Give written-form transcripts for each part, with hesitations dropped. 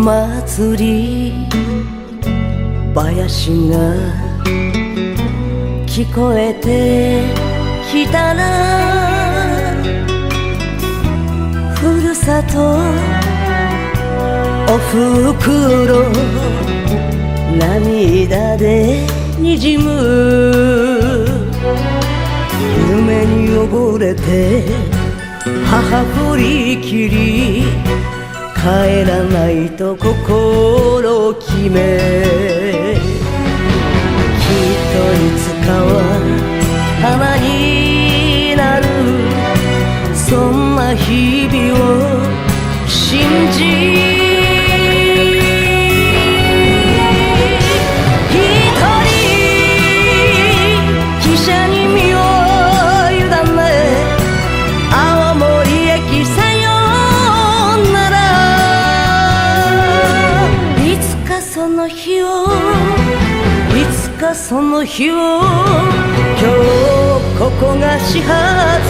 祭り林が聞こえてきたら、ふるさとおふくろ涙でにじむ、夢に溺れて母振り切り、帰らないと心決め、きっといつかは花になる、そんな日々を信じ、いつかその日を、今日ここが始発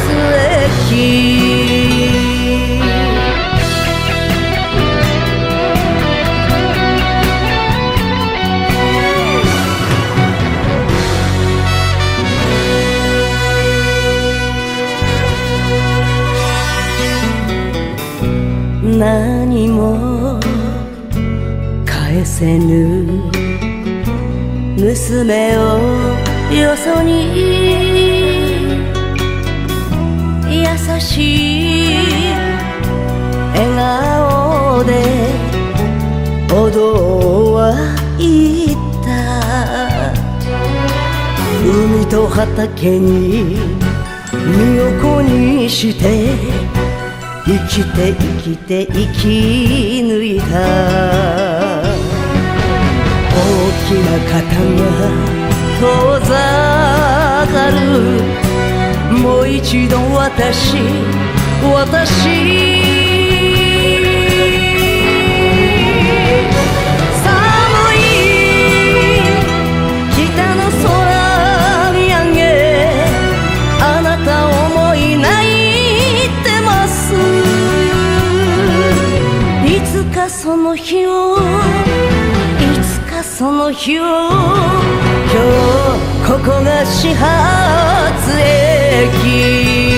駅。何も返せぬ娘をよそに、優しい笑顔でおどは言った。海と畑に身を粉にして、生きて生きて生き抜いた。大きな肩が遠ざかる、もう一度私寒い北の空見上げ、あなた思い泣いてます。いつかその日を、その日を、今日ここが始発駅。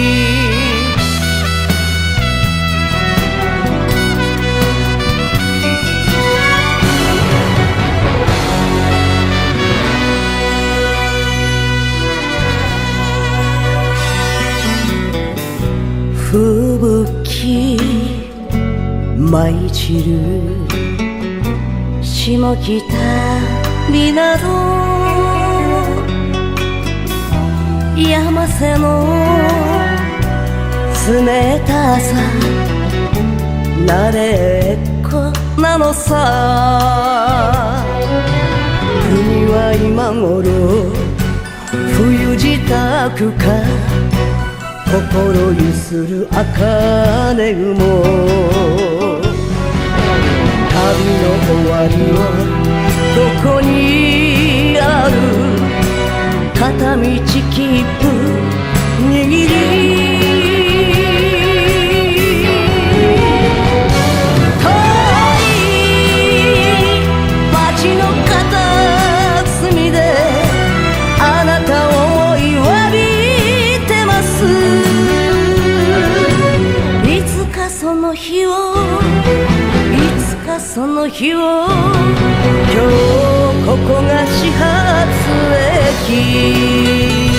吹雪舞い散る下北港、山瀬の冷たさ慣れっこなのさ。海は今頃冬支度か、心ゆする茜雲。旅の終わりはどこにある、片道切符握り、遠い街の片隅であなたを思いわびてます。いつかその日を、その日を、今日ここが始発駅。